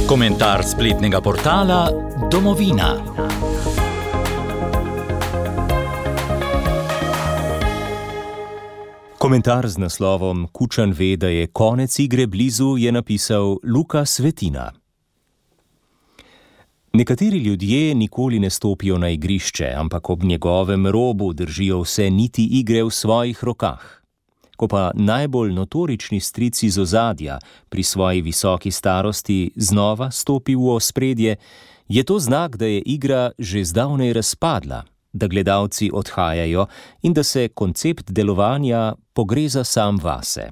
Komentar spletnega portala Domovina. Komentar z naslovom Kučan ve, da je konec igre blizu, je napisal Luka Svetina. Nekateri ljudje nikoli ne stopijo na igrišče, ampak ob njegovem robu držijo vse niti igre v svojih rokah. Ko pa najbolj notorični stric iz ozadja pri svoji visoki starosti znova stopi v ospredje, je to znak, da je igra že zdavnaj razpadla, da gledalci odhajajo in da se koncept delovanja pogreza sam vase.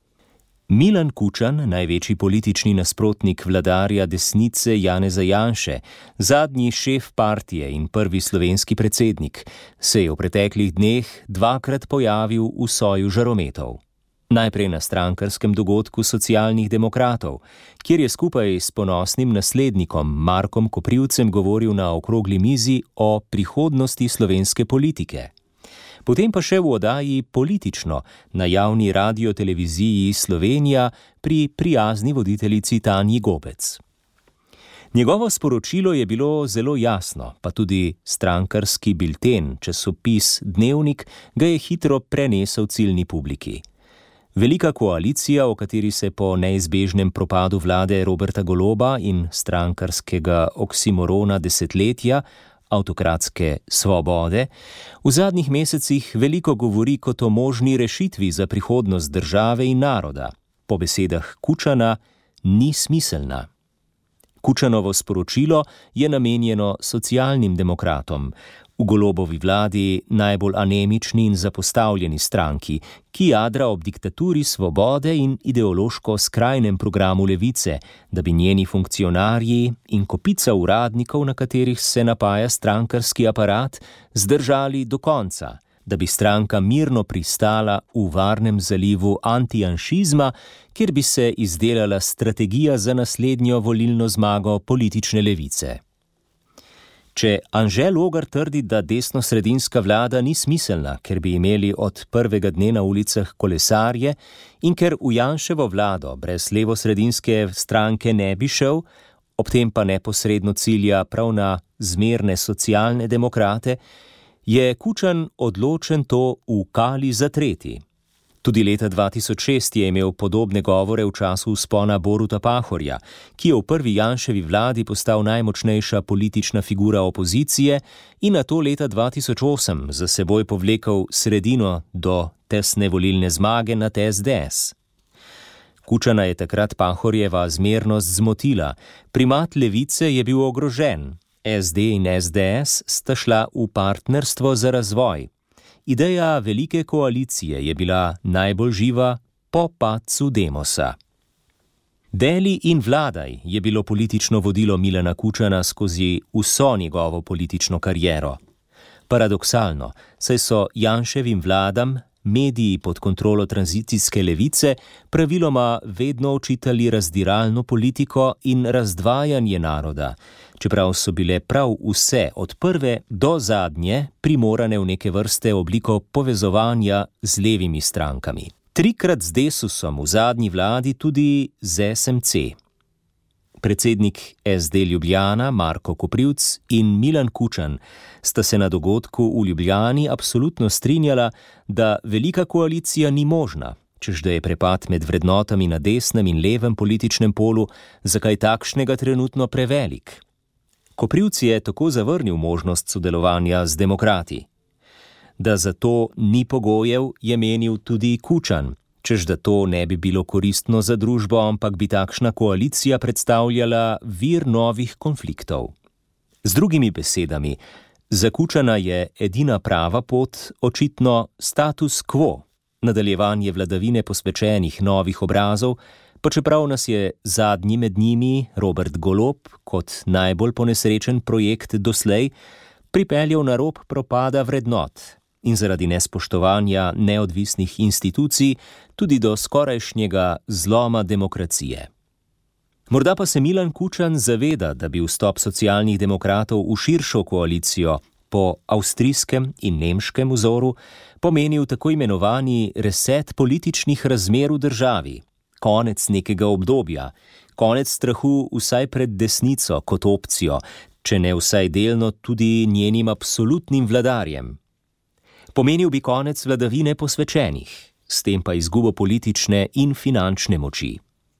Milan Kučan, največji politični nasprotnik vladarja desnice Janeza Janše, zadnji šef partije in prvi slovenski predsednik, se je v preteklih dneh dvakrat pojavil v soju žarometov. Najprej na strankarskem dogodku Socialnih demokratov, kjer je skupaj s ponosnim naslednikom Markom Koprivcem govoril na okrogli mizi o prihodnosti slovenske politike. Potem pa še v oddaji Politično na javni radioteleviziji Slovenija pri prijazni voditeljici Tanji Gobec. Njegovo sporočilo je bilo zelo jasno, pa tudi strankarski bilten, časopis Dnevnik, ga je hitro prenesel ciljni publiki. Velika koalicija, v kateri se po neizbežnem propadu vlade Roberta Goloba in strankarskega oksimorona desetletja, avtokratske svobode, v zadnjih mesecih veliko govori kot o možni rešitvi za prihodnost države in naroda. Po besedah Kučana ni smiselna. Kučanovo sporočilo je namenjeno socialnim demokratom, v Golobovi vladi najbolj anemični in zapostavljeni stranki, ki jadra ob diktaturi svobode in ideološko skrajnem programu levice, da bi njeni funkcionarji in kopica uradnikov, na katerih se napaja strankarski aparat, zdržali do konca, da bi stranka mirno pristala v varnem zalivu antijanšizma, kjer bi se izdelala strategija za naslednjo volilno zmago politične levice. Če Anže Logar trdi, da desnosredinska vlada ni smiselna, ker bi imeli od prvega dne na ulicah kolesarje in ker v Janševo vlado brez levosredinske stranke ne bi šel, ob tem pa neposredno cilja prav na zmerne socialne demokrate, je Kučan odločen to v kali zatreti. Tudi leta 2006 je imel podobne govore v času vzpona Boruta Pahorja, ki je v prvi Janševi vladi postal najmočnejša politična figura opozicije in nato leta 2008 za seboj povlekel sredino do tesne volilne zmage nad SDS. Kučana je takrat Pahorjeva zmernost zmotila, primat levice je bil ogrožen, SD in SDS sta šla v partnerstvo za razvoj. Ideja velike koalicije je bila najbolj živa po padcu Demosa. Deli in vladaj je bilo politično vodilo Milana Kučana skozi vso njegovo politično kariero. Paradoksalno, saj so Janševim vladam mediji pod kontrolo tranzicijske levice praviloma vedno očitali razdiralno politiko in razdvajanje naroda, čeprav so bile prav vse od prve do zadnje primorane v neke vrste obliko povezovanja z levimi strankami. Trikrat z Desusom v zadnji vladi tudi z SMC. Predsednik SD Ljubljana Marko Koprivc in Milan Kučan sta se na dogodku v Ljubljani absolutno strinjala, da velika koalicija ni možna, čež da je prepad med vrednotami na desnem in levem političnem polu za kaj takšnega trenutno prevelik. Koprivc je tako zavrnil možnost sodelovanja z demokrati. Da za to ni pogojev, je menil tudi Kučan, čež da to ne bi bilo koristno za družbo, ampak bi takšna koalicija predstavljala vir novih konfliktov. Z drugimi besedami, za Kučana je edina prava pot očitno status quo, nadaljevanje vladavine posvečenih novih obrazov, pa čeprav nas je zadnji med njimi, Robert Golob, kot najbolj ponesrečen projekt doslej, pripeljal na rob propada vrednot in zaradi nespoštovanja neodvisnih institucij tudi do skorajšnjega zloma demokracije. Morda pa se Milan Kučan zaveda, da bi vstop socialnih demokratov v širšo koalicijo po avstrijskem in nemškem vzoru pomenil tako imenovani reset političnih razmer v državi, konec nekega obdobja, konec strahu vsaj pred desnico kot opcijo, če ne vsaj delno tudi njenim absolutnim vladarjem. Pomenil bi konec vladavine posvečenih, s tem pa izgubo politične in finančne moči.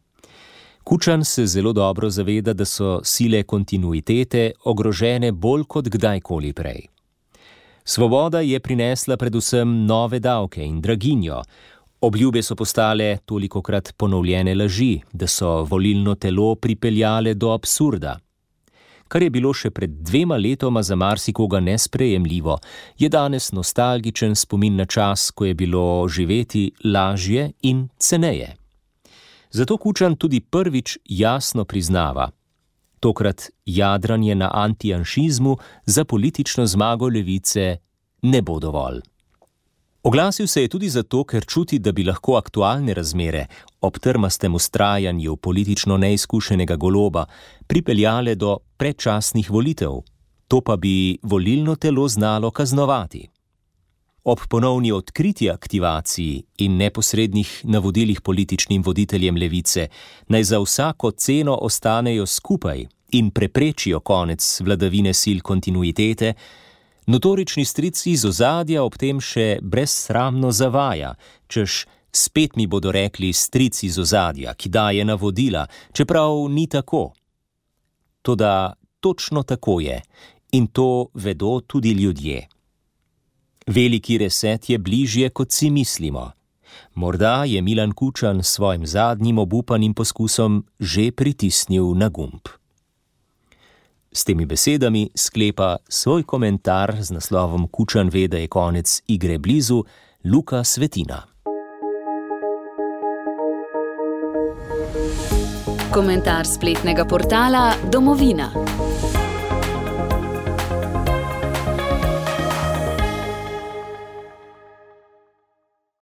Kučan se zelo dobro zaveda, da so sile kontinuitete ogrožene bolj kot kdajkoli prej. Svoboda je prinesla predvsem nove davke in draginjo. Obljube so postale tolikokrat ponovljene laži, da so volilno telo pripeljale do absurda. Kar je bilo še pred 2 letoma za marsikoga nesprejemljivo, je danes nostalgičen spomin na čas, ko je bilo živeti lažje in ceneje. Zato Kučan tudi prvič jasno priznava: tokrat jadranje na antijanšizmu za politično zmago levice ne bo dovolj. Oglasil se je tudi zato, ker čuti, da bi lahko aktualne razmere ob trmastem vztrajanju politično neizkušenega Goloba pripeljale do predčasnih volitev, to pa bi volilno telo znalo kaznovati. Ob ponovni odkriti aktivaciji in neposrednih navodilih političnim voditeljem levice, naj za vsako ceno ostanejo skupaj in preprečijo konec vladavine sil kontinuitete, notorični stric iz ozadja ob tem še brezsramno zavaja, češ spet mi bodo rekli stric iz ozadja, ki daje navodila, čeprav ni tako. Toda točno tako je in to vedo tudi ljudje. Veliki reset je bližje, kot si mislimo. Morda je Milan Kučan s svojim zadnjim obupanim poskusom že pritisnil na gumb. S temi besedami sklepa svoj komentar z naslovom Kučan ve, da je konec igre blizu, Luka Svetina. Komentar spletnega portala Domovina.